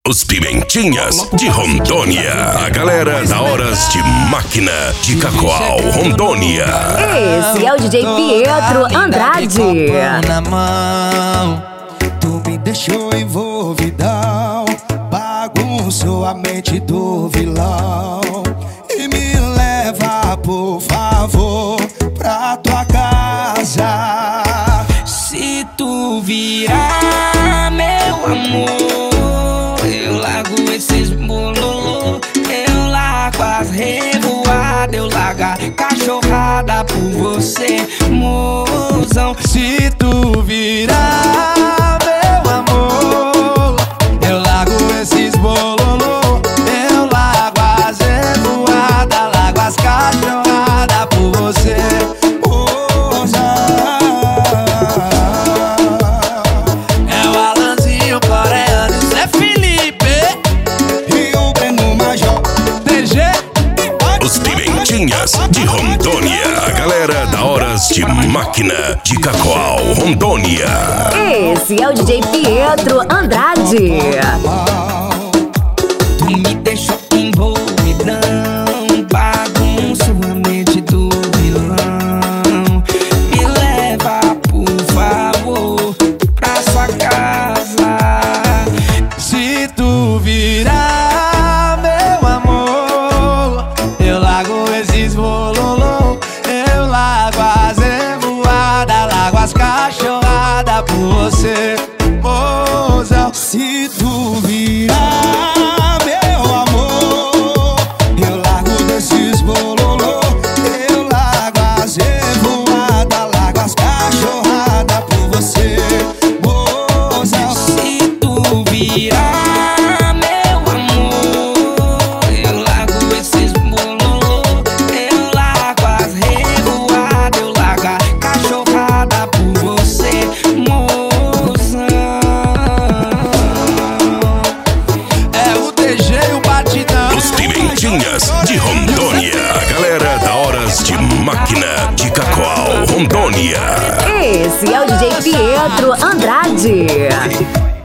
Os Pimentinhas de Rondônia. A galera da Horas de Máquina de Cacoal, Rondônia. Esse é o DJ Pietro Andrade. Na mão, tu me deixou envolvidão, bagunçou a mente do vilão. E me leva, por favor, pra tua casa. Se tu virar, meu amor, eu largo esses bololô, eu largo as revoadas, eu largo a cachorrada por você, mozão. Se tu virar, meu amor, eu largo esses bololô, eu largo as revoadas, largo as cachorradas por você, mozão. É o Alanzinho coreano, Zé Felipe e o Breno Major DG. Os Pimentinhas de Rondônia. A galera da Horas de Máquina de Cacoal, Rondônia. Esse é o DJ Pietro Andrade. Tu me deixou envolvidão, bagunçou a mente do vilão. Me leva, por favor, pra sua casa. Se tu virar, meu amor, eu largo esses bololô, eu largo as revoadas, largo as cachorradas por você, mozão. Se tu virar, meu amor, eu largo desses bololô, eu largo as revoadas, largo as cachorradas por você, mozão. Se tu virar, meu amor, eu largo esses bololô, eu largo as revoadas, eu largo a cachorrada por você, mozão. É o DG e o batidão. Os Pimentinhas de Rondônia. A galera da Horas de Máquina de Cacoal, Rondônia. Esse é o DJ Pietro Andrade.